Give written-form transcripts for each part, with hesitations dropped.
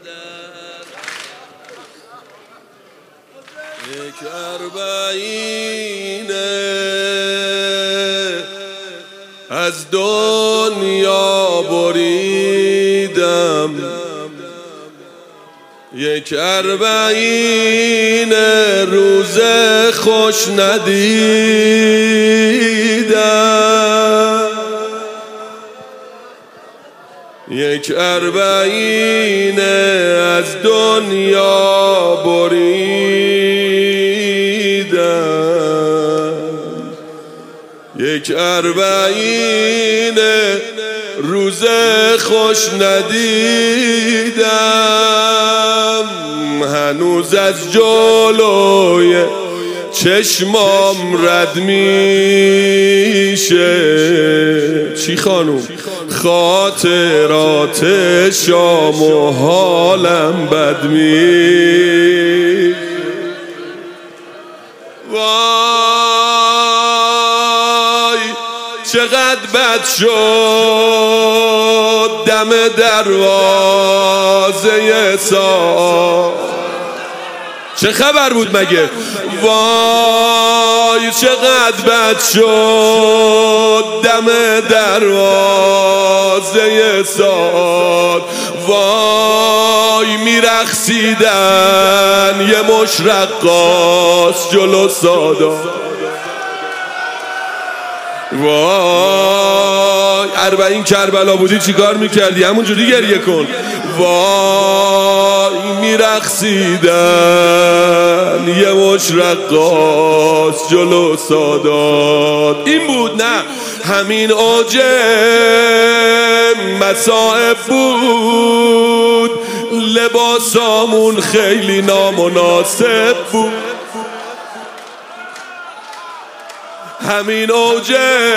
یک اربعینه از دنیا بریدم، یک اربعینه روز خوش ندیدم، یک اربعینه از دنیا بریدم، یک اربعینه روز خوش ندیدم، هنوز از جلوی چشمام رد میشه چی خانوم؟ خاطرات شام و حالم بد می وای چقدر بد شد دم دروازه سا. چه خبر بود مگه؟ وای چقدر بد شد دم دروازه ساد، وای میرقصیدن یه مش رقاص جلو سادا. وای اربعین کربلا بودی چی کار میکردی؟ همونجوری گریه کن. وای میرقصیدن یه مش رقاص جلو سادات. این بود نه همین اوج مصائب بود، لباسامون خیلی نامناسب بود، همین اوج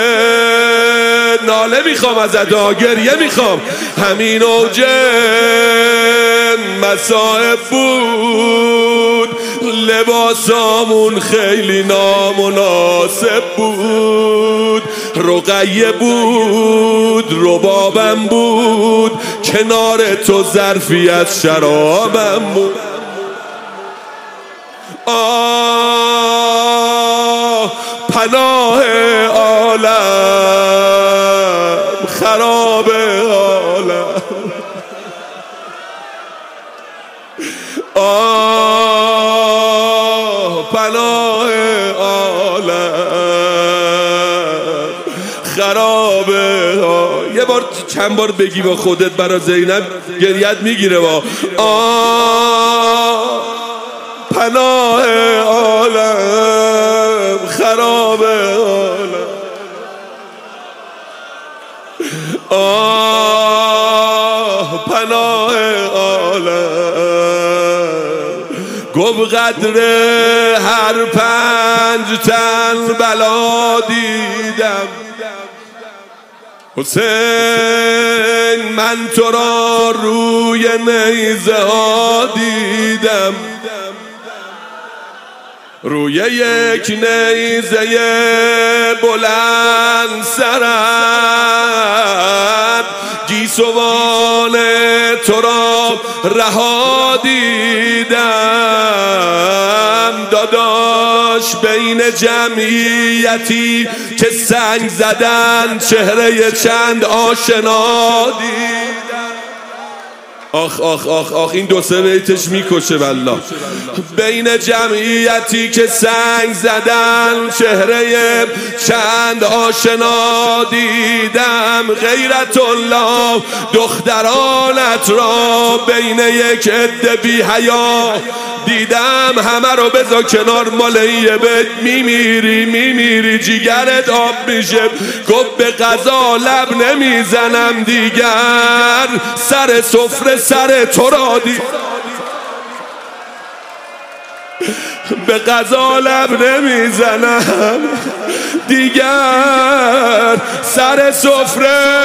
ناله میخوام ازت گریه میخوام، همین اوج مصائب بود، لباسامون خیلی نامناسب بود، رقیه بود ربابم بود، کنار تو ظرفی از شرابم بود. پناه عالم خراب عالم، پناه عالم خراب. یه بار چند بار بگی با خودت برا زینب گریت میگیره. با پناه عالم خراب عالم، پناه عالم. گفت قدر هر 5 تن بلا دیدم، حسین من تو را روی نیزه ها دیدم، روی یک نیزه بلند سرت گیسوان تو را رها دیدم، داداش بین جمعیتی که سنگ زدن چهره چند آشنا دیدم. آخ آخ آخ آخ این 2-3 بیتش میکشه والله. بین جمعیتی که سنگ زدن چهره چند آشنا دیدم، غیرت الله دخترانت را بین یک عده بی حیا دیدم، همه رو بذار کنار مالیه بد میمیری میمیری جیگرت آب میشه. گفت به قضا لب نمیزنم دیگر، سر سفره سر تو را دید، به قضا لب نمیزنم دیگر، سر سفره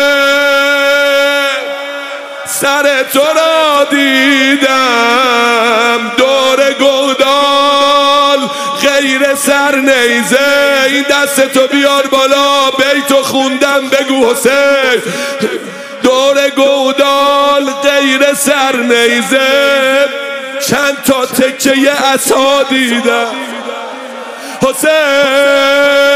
سر تو را دیدم، دور گودال غیر سر نیزه. این دستتو بیار بالا بیتو خوندم بگو حسین. دور گودال غیر زیر سر نیزه چند تا تکه عصا دیدم حسین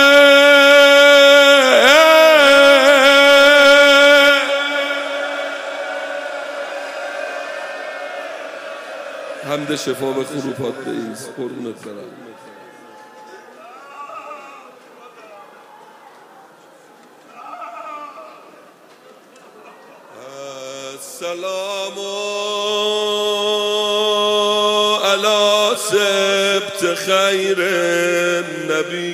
حمد شفا به خروپات بایست قربونت برم. السلام علی سبط خیر النبی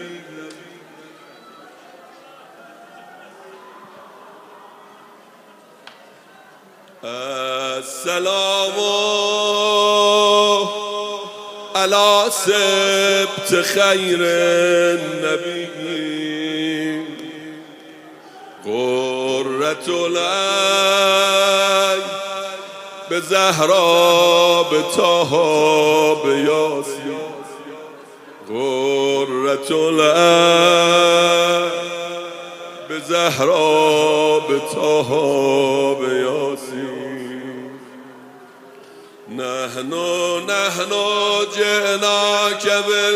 السلام علی سبط خیر النبی قرة العین به زهرا به طه به یاسین قرة العین به زهرا به طه به یاسین نحن جئناک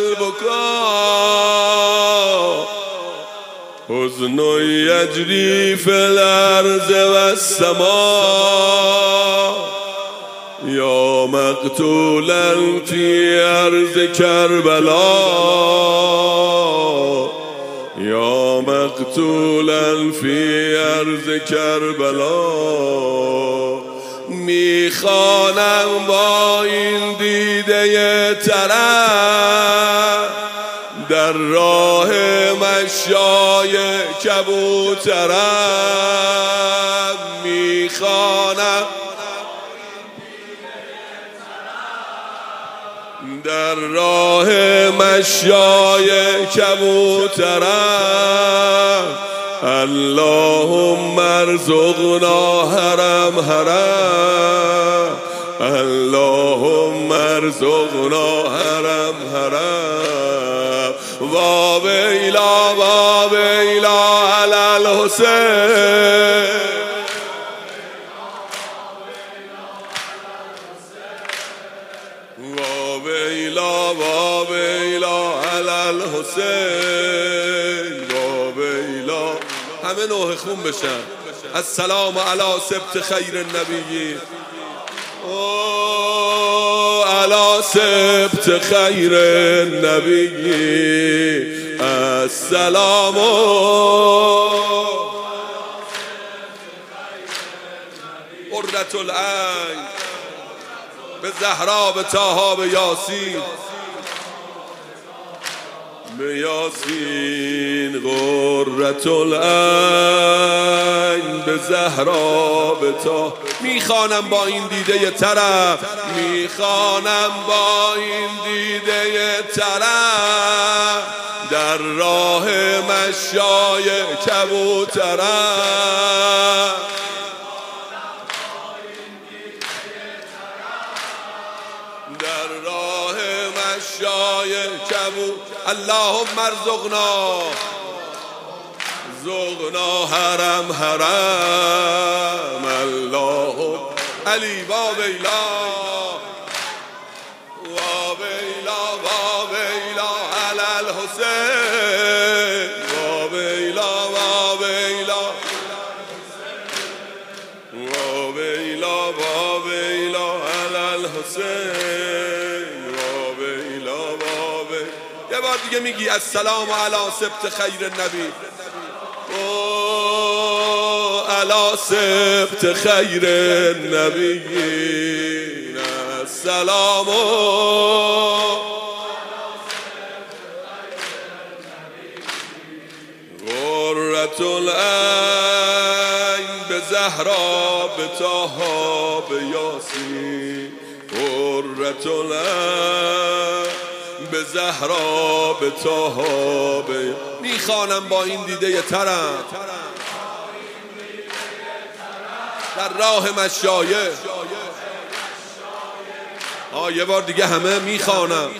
بالبکا حزن یجری فی الارض و السماء یا مقتولا فی ارض کربلا یا مقتولا فی ارض کربلا میخوانم با این دیده ترم در راه مشای کبوترم میخوانم در راه مشای کبوترم اللهم ارزقنا حرم حرم اللهم ارزقنا حرم حرم و ویلا علی الحسین و ویلا علی الحسین و ویلا همه نوح خون بشن. السلام علی سبط خیر النبی علی سبط خیر النبی السلام قرة العین به زهرا به طه به یاسین به یاسین قرة العین به زهرا به طه میخوانم با این دیده طرف میخوانم با این دیده طرف در راه مشای کبوترم در راه مشای کبوترم اللهم ارزقنا حرم حرم اللهم علی و ویلا علی الحسین و ویلا علی الحسین و ویلا یه بار دیگه میگی السلام علی سبط خیر النبی علی سبط خیر النبی السلام قرة العین به زهرا به طه به یاسین قرة العین به زهرا به طه به میخوانم با این دیده طرف در راه مشایه یه بار دیگه همه میخوانم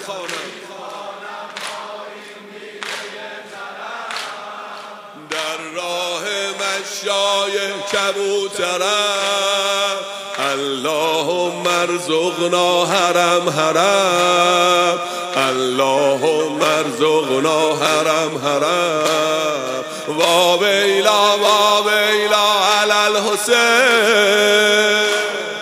در راه مشای کبوترم اللهم ارزقنا حرم حرم، اللهم ارزقنا حرم حرم. وا ویلا وا ویلا علی الحسین،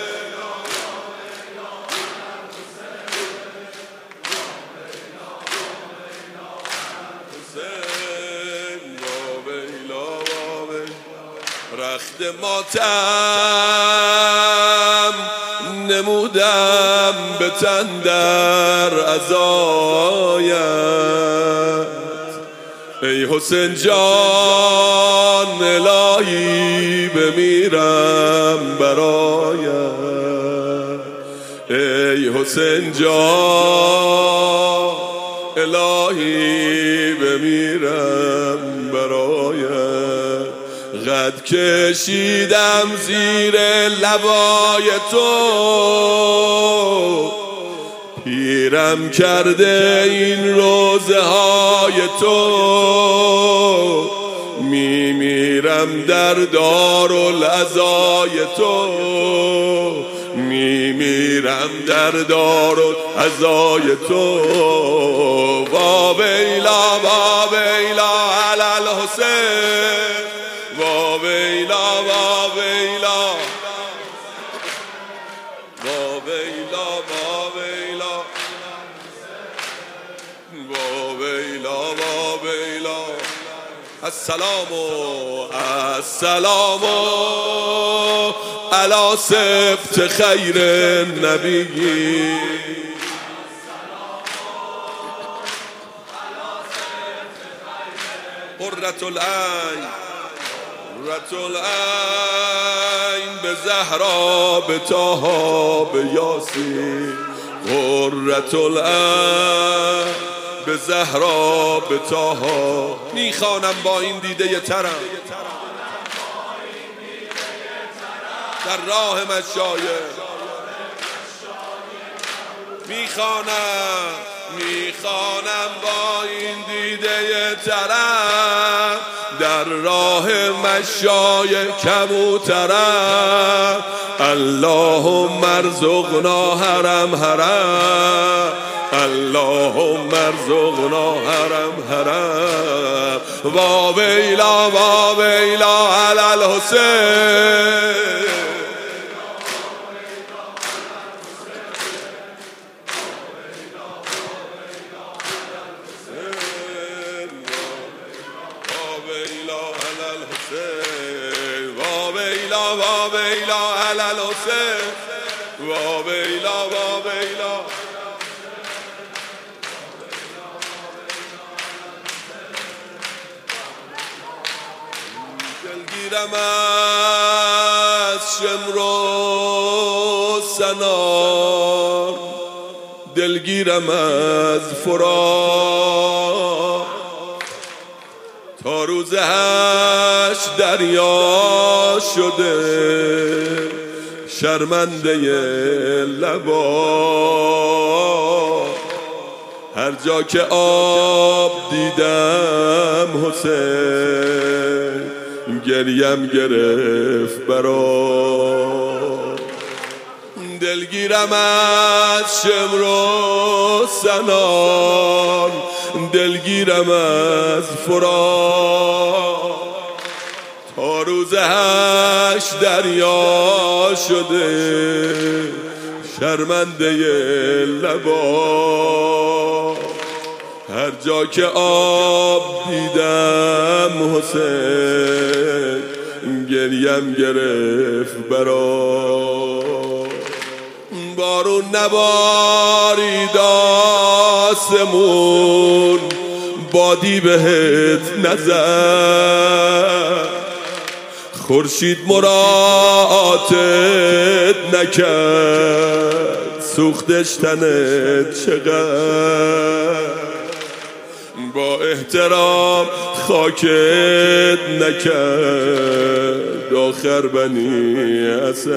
رخت ماتم نمودم به تن در عزایت، ای حسین جان الهی بمیرم برایت، ای حسین جان الهی بمیرم برایت. قد کشیدم زیر لبای تو، پیرم کرده این روزه های تو، میمیرم در دارالعزای تو، میمیرم در دارالعزای تو. وا ویلا وا ویلا علی الحسین، وا ویلا وا ویلا وا ویلا وا ویلا وا ویلا وا ویلا. السلام السلام علی سبط خیر النبی، قرة العین قرة العین به زهرا به طه به یاسین، قرة العین به زهرا به طه. میخوانم با این دیده ترم در راه مشایخ، میخوانم با این دیده ترم در راه مشایخ کبوترم. اللهم ارزقنا حرم حرم، اللهم ارزقنا حرم حرم. وا ویلا وا ویلا علی الحسین، وا ویلا وا ویلا علی الحسین، وا ویلا وا ویلا. دلگیرم از شمر و سنان، دلگیرم از فرات، تا روز هشت دریا شده شرمنده لبا. هر جا که آب دیدم حسین، گریم گرفت برا. دلگیرم از شمر و سنان، دلگیرم از فرات، تا روز هشت دریا شده شرمنده لبا. هر جا که آب دیدم حسین، گریم گرفت برا. بارون نبارید آسمون، بادی بهت نزد، خورشید مراعاتت نکرد، سوختش تنت چقدر. با احترام خاکت نکرد آخر بنی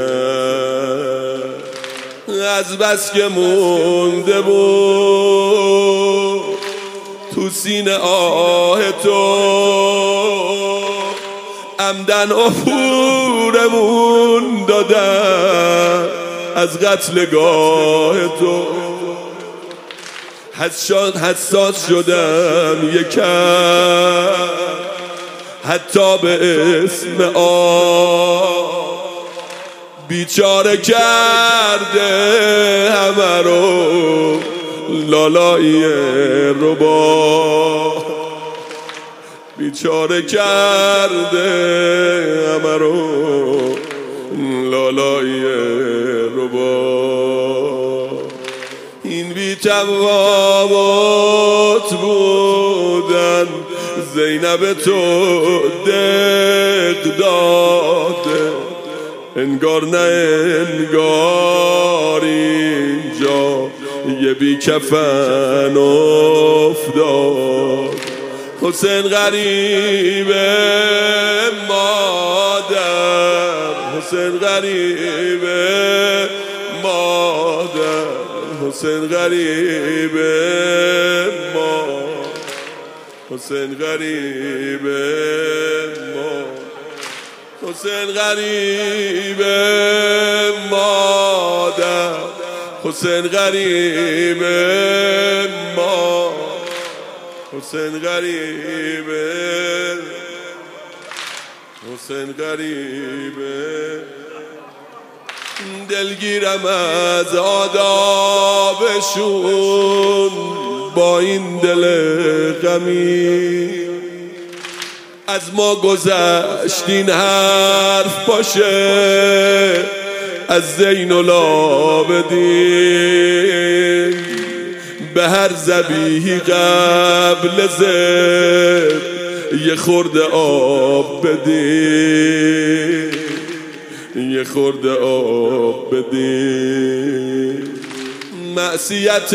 اسد. از بس که مونده بود تو سینه آه تو، عمدن عفورمون دادن از قتلگاه تو. حساس شدم یکم حتی به اسم بیچاره کرده همه رو لالایی ربا، بیچاره کرده همه رو لالایی ربا. این بی تفاوت بودن زینب تو دق داده، انگار نه انگار اینجا یه بی کفن افتاد. حسین غریبه مادر، حسین غریبه مادر، حسین غریبه مادر، حسین غریبه مادر، حسین غریبه مادر، حسین غریبه ما، حسین غریبه، حسین غریبه. دلگیرم از آدابشون با این دل غمی، از ما گذشتین حرف باشه از زین العابدین، به هر ذبیحی قبل ذبح یه خورده آب بدین، یه خورده آب بدین. معصیت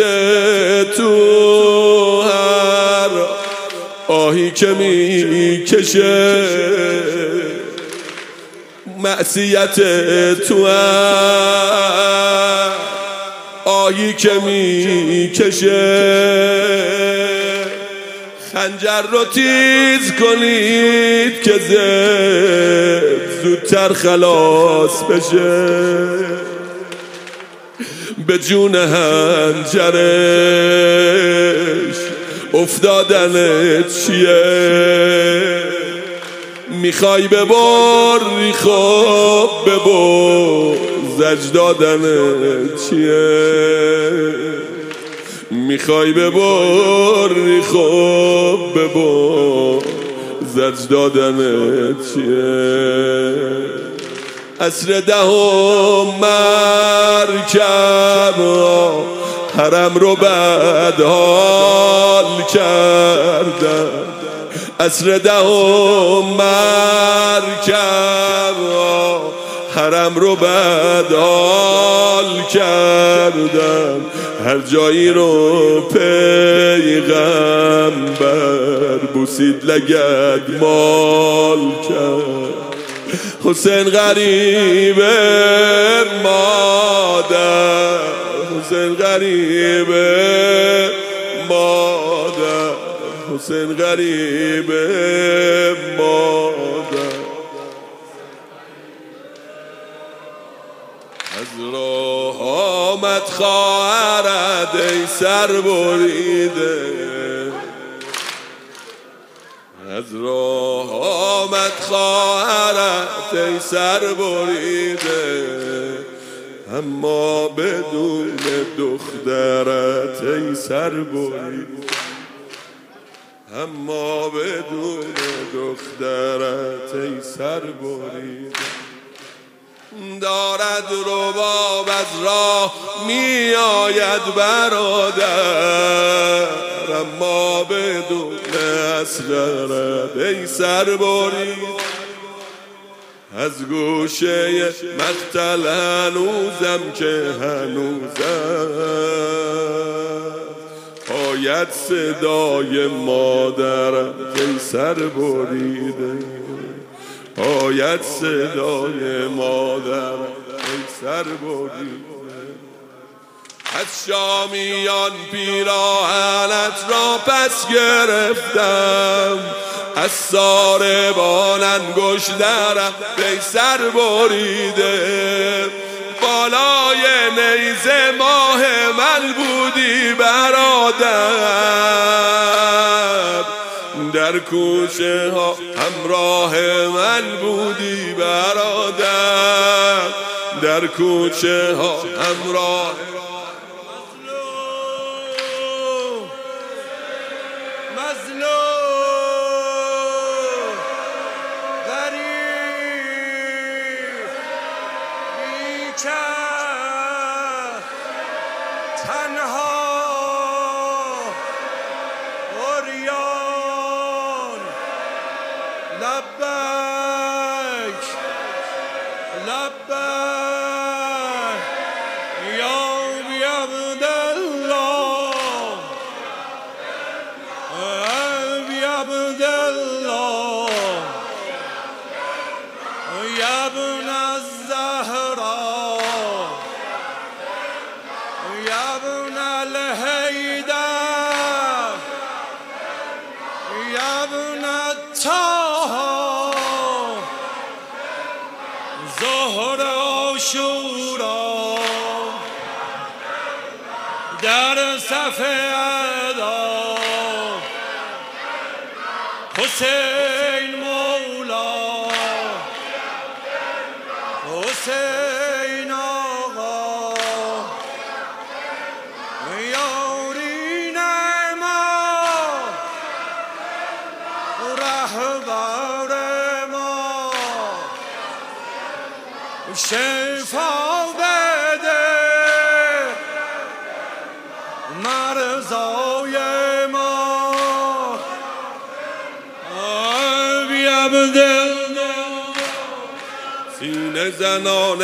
تو هر آهی که میکشه، معصیت تو آهی که میکشه، خنجر رو تیز کنید که زودتر خلاص بشه. به جون هنجرش افتادن چیه؟ میخوای ببری خب ببر، زج دادن چیه؟ میخوای ببری خب ببر، زج دادن چیه؟ عصر دهم مرکب حرم رو بدحال کردن، عصر دهم مرکب حرم رو بدحال کردن، هر جایی رو پیغمبر بوسید لگد مال کرد. حسین غریبه مادر، حسین غریبه مادر، حسین غریبه مادر. از راه آمد خواهرت ای سر بریده، از راه آمد خواهرت ای سر بریده، اما بدون دخترت ای سر بریده، اما بدون دخترت ای سر بریده. دارد رباب از راه می آید برادر، اما بدون اصغرت ای سر برید. از گوشه مقتل هنوزم که هنوزم آید صدای مادرم ای سر بریده، آید صدای مادرم ای سر بریده. از شامیان پیراهنت را پس گرفتم، از ساربان انگشترم ای سر بریده. با بالای نیزه ماه من بودی برادر، در کوچه ها همراه من بودی برادر، در کوچه ها همراه مظلوم غریب بیکس تنها عریان لبیک لبیک یا عبدالله عبدالله یا ابن الزهراء یا ابن الحیدر یا ابن الطه ظهر عاشورا در صف ادا حسین مولا حسین آقا یارین ما رهبر ما شفا بده مرزای ما سینه زنان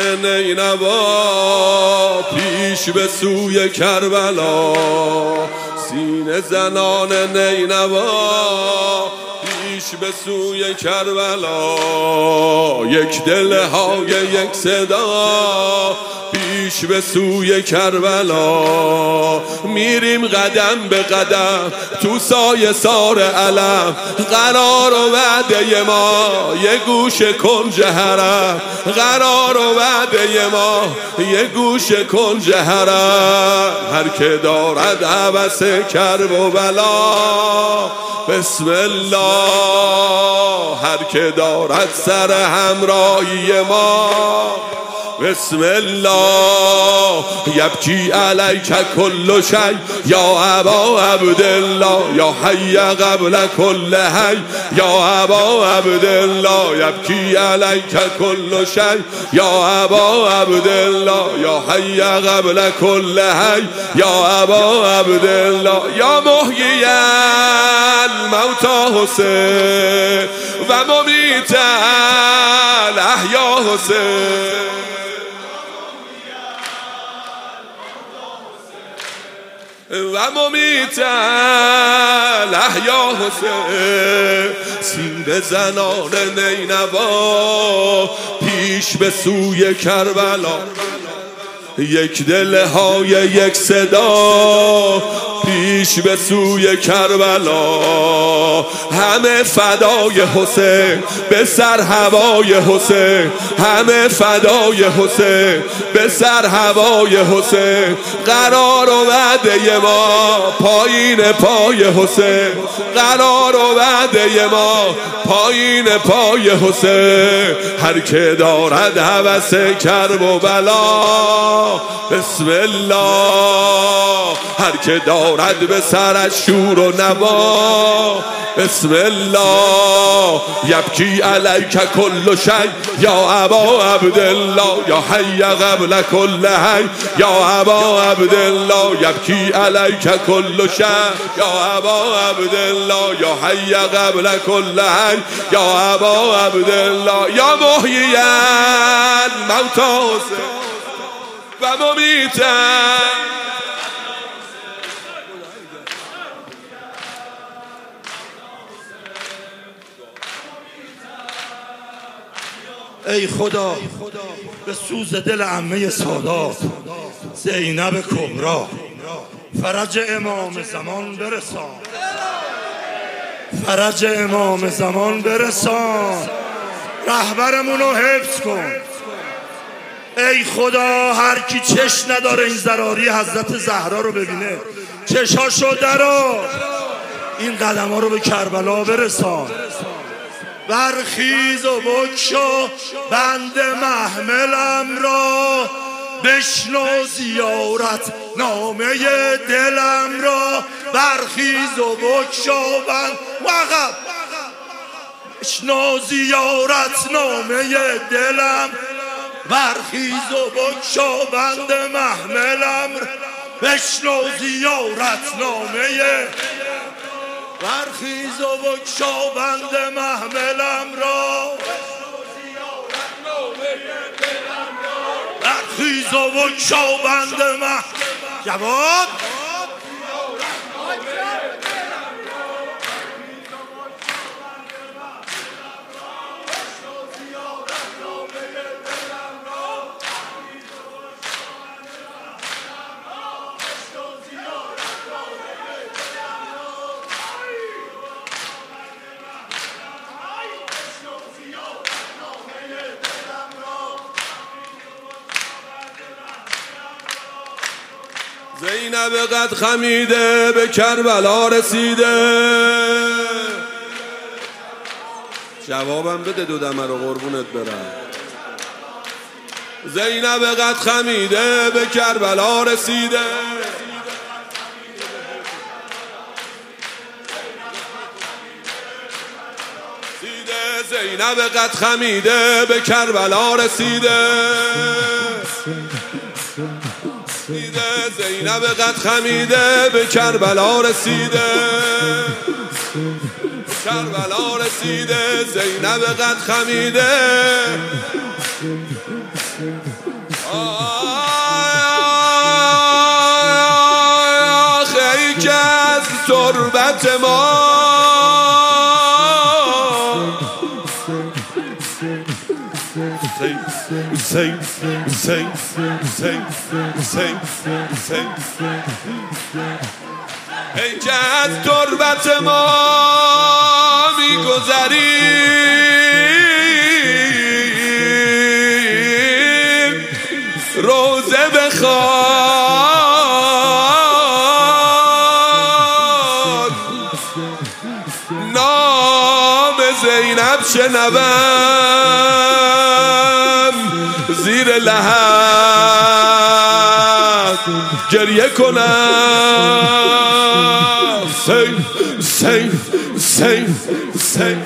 نینوا پیش به سوی کربلا، سینه زنان نینوا پیش به سوی کربلا، یک دل های یک صدا پیش به سوی کربلا، میریم قدم به قدم تو سایه سار علم، قرار و وعده ما یه گوش کنج حرم، قرار و وعده ما یه گوش کنج حرم، هر که دارد هوس کرب و بلا بسم الله، هر که دارد سر همراهی ما بسم الله، یبکی علیک کل شی یا ابا عبدالله، یا حی قبل کل حی یا ابا عبدالله، یبکی علیک کل شی یا ابا عبدالله، یا حی قبل کل حی یا ابا عبدالله، یا محیی الموتی حسین و ممیت الاحیا حسین، و ممیت الاحیا حسین، سینه زنان نینوا پیش به سوی کربلا، یک دل های یک صدا پیش به سوی کربلا، همه فدای حسین به سر هوای حسین، همه فدای حسین به سر هوای حسین، قرار و وعده ما پایین پای حسین، قرار و وعده ما پایین پای حسین، هر که دارد هوس کرب و بلا بسم الله، هر که دارد به سرش شور و نوا بسم الله، یبکی علیک کل شی یا ابا عبدالله، یا حی قبل کل حی یا ابا عبدالله، یبکی علیک کل شی یا ابا عبدالله، یا حی قبل کل حی یا ابا عبدالله، یا محیی الموتی و ممیت. ای خدا به سوز دل عمه سادات زینب کبرا فرج امام زمان برسان، فرج امام زمان برسان، رهبرمونو حفظ کن، ای خدا هر کی چش نداره این ضراری حضرت زهرا رو ببینه چشاشو درار، این قدم ها رو به کربلا برسان. برخیز و بگشا بند محملم را، بشنو زیارت نامه دلم را. برخیز و بگشا بند وقف، بشنو زیارت نامه دلم. برخیز و بگشا بند محملم را، بشنو زیارت نامه. برخیز و بگشا بند محملم را، برخیز و بگشا بند محملم. جواب زینب قد خمیده به کربلا رسیده. جوابم بده دو دمه رو قربونت برم. زینب قد خمیده به کربلا رسیده. زینب قد خمیده به کربلا رسیده. زینب قد خمیده به کربلا رسیده. کربلا رسیده. زینب قد خمیده. آخه ای که از تربت ما ای که از تربت ما میگذریم روزه بخوان، نام زینب شنوم زیر لحد گریه کنم. سین سین سین سین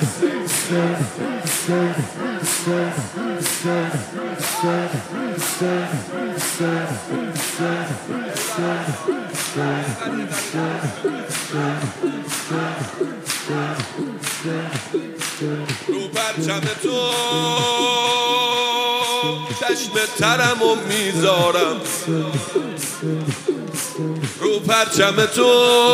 رو پرچم تو چشم ترمو میذارم. رو پرچم تو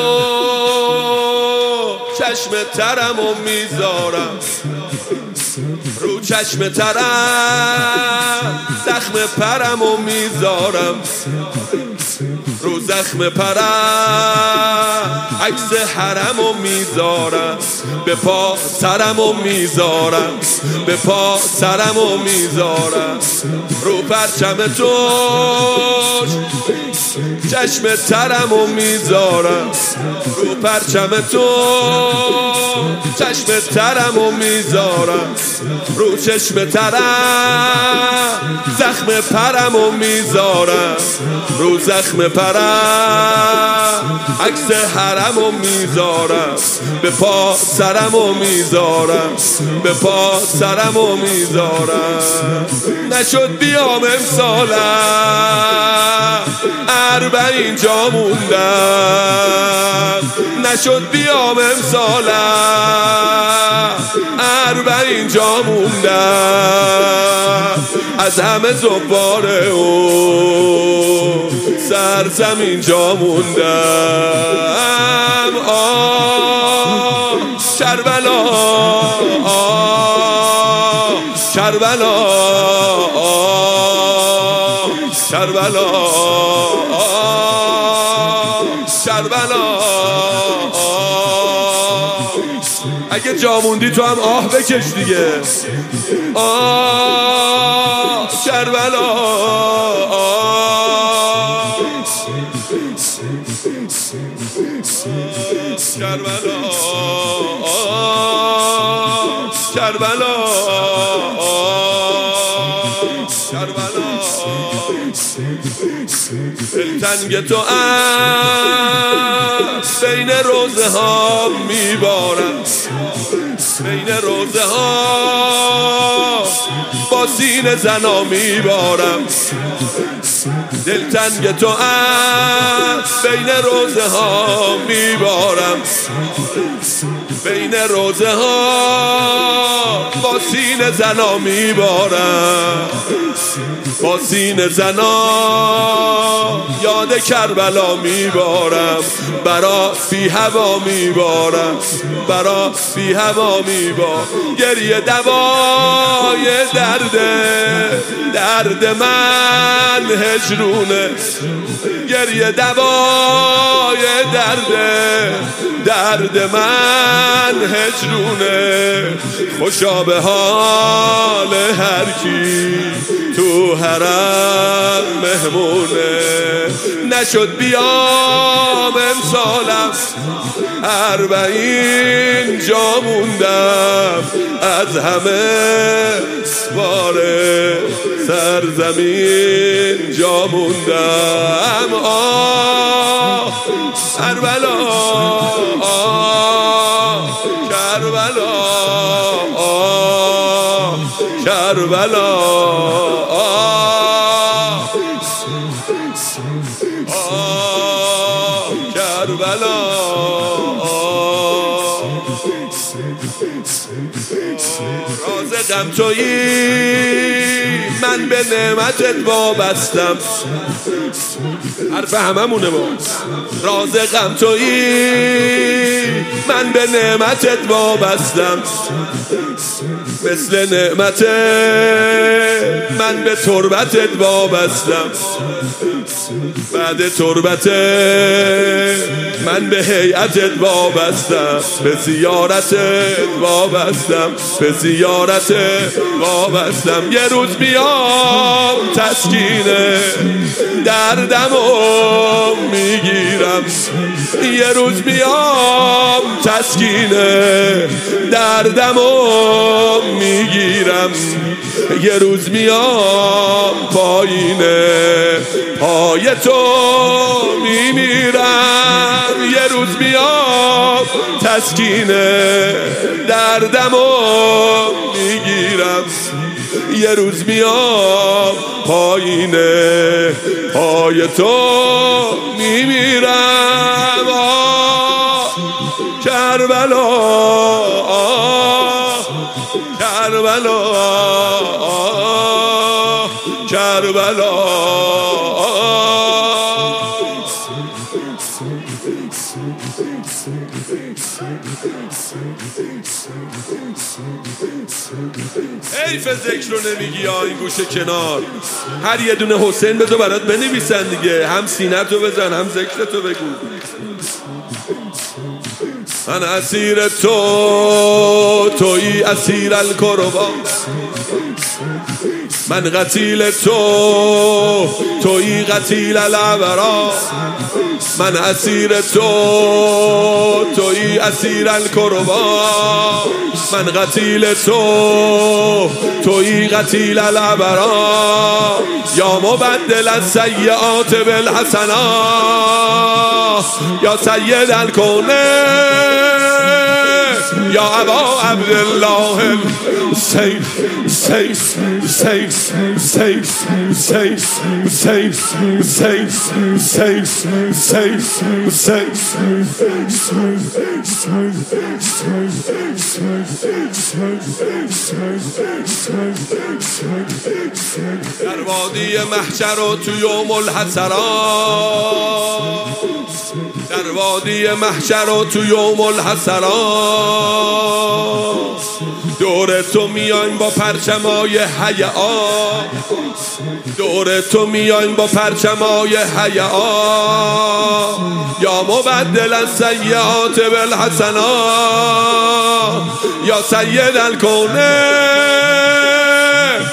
چشم ترمو میذارم. رو چشم ترم زخم پرمو میذارم. رو زخم پرم عکس حرمو میذارم. به پا سرمو میذارم. به پا سرمو میذارم. رو پرچم تو چشم ترمو میذارم. رو پرچم تو چشم ترمو میذارم. رو چشم ترم زخم پرمو میذارم. رو زخم پرم عکس حرمو میذارم. به پا سرمو میذارم. به پا سرمو میذارم. نشد بیام امسالم 40 جا موندم. نشد بیام امسالم 40 جا موندم. از همه زباره و سرزمین جا موندم. آه کربلا، آه کربلا، آه کربلا، آه کربلا. اگه جا موندی تو هم آه بکش دیگه. آه کربلا کربلا کربلا کربلا دلتنگ تو بین روزه ها میبارم بین روزه ها با سینه زنا میبارم دلتنگ تو بین روزه ها میبارم بین روزه ها با سینه زنا میبارم با سینه زنا یاد کربلا میبارم برا بی هوا میبارم برا بی هوا میبارم گریه دوای درد من هجرونه گریه دوای درد من هجرونه خوشا به حال هر کی تو حرم مهمونه نشد بیام امسالم 40 جا موندم از همه سواره سرزمین جا موندم کربلا کربلا کربلا کربلا رازقم تویی من به نعمتت وابستم حرف هممونه با رازقم تویی من به نعمتت وابستم مثل نعمت من به تربتت وابستم بعد تربت من به هیئتت وابستم به زیارتت وابستم به زیارتت وابستم یه روز بیام تسکین دردمو میگیرم یه روز بیام تسکین دردمو میگیرم یه روز میام پایین پای تو میمیرم یه روز میام تسکین دردمو میگیرم یه روز میام پایین پای تو میمیرم کربلا کربلا کربلا حیف ذکر رو نمیگی این گوشه کنار هر یه دونه حسین بذار برات بنویسن دیگه هم سینه تو بزن هم ذکر تو بگو من اسیر تویی اسیر الکربا من قتیل تویی قتیل الابرا من اسیر تویی اسیر الکربا من قتیل تویی قتیل الابرا یا مبدل السیئات بالحسنات یا سید الکونین یا ابا عبدالله حسین حسین حسین حسین حسین حسین حسین حسین حسین در وادی محشر و تو یوم الحسرات در وادی محشر و تو یوم الحسرات دور تو میایم با پرچمای حیا دور تو میایم با پرچمای حیا یا مبدل السیئات بالحسنات یا سید الکونین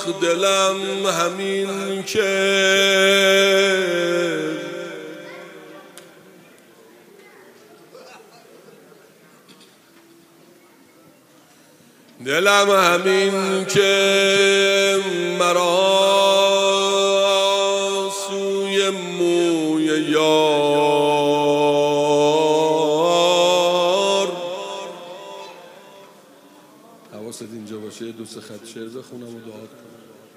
دلم همین که دلم همین که مرا سوی موی یار حواست اینجا باشه. دو سه خط شعر بخونم و دعا کنم.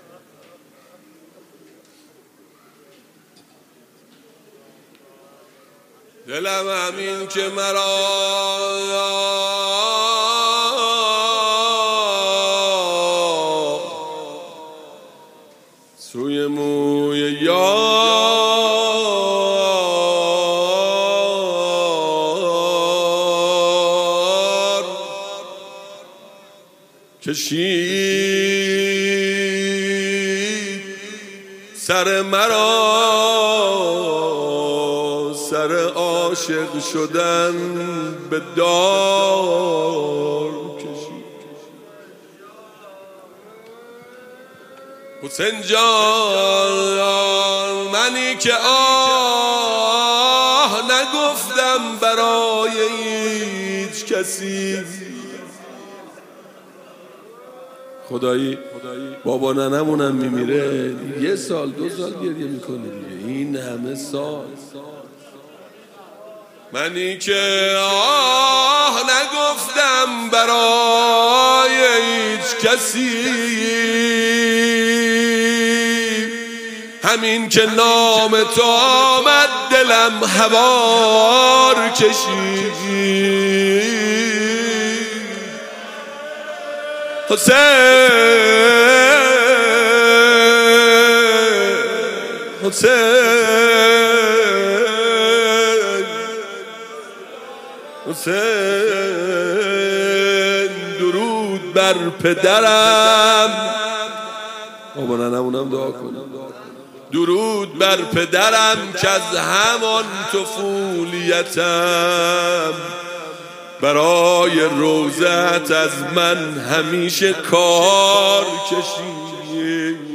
دلم همین که مرا سوی موی یار کشید سر مرا سر عاشق شدن به دار کشید. حسین جان منی که آه نگفتم برای هیچ کسی. خدایی بابا ننمونم میمیره یه سال دو سال گریه میکنه دیگه، این همه سال. منی که آه نگفتم برای هیچ کسی، همین که نام تو آمد دلم هوار کشید. حسین درود بر پدرم. بابا ننمونم دعا کنم. درود بر پدرم که از همان طفولیتم برای روزت از من همیشه کار کشید.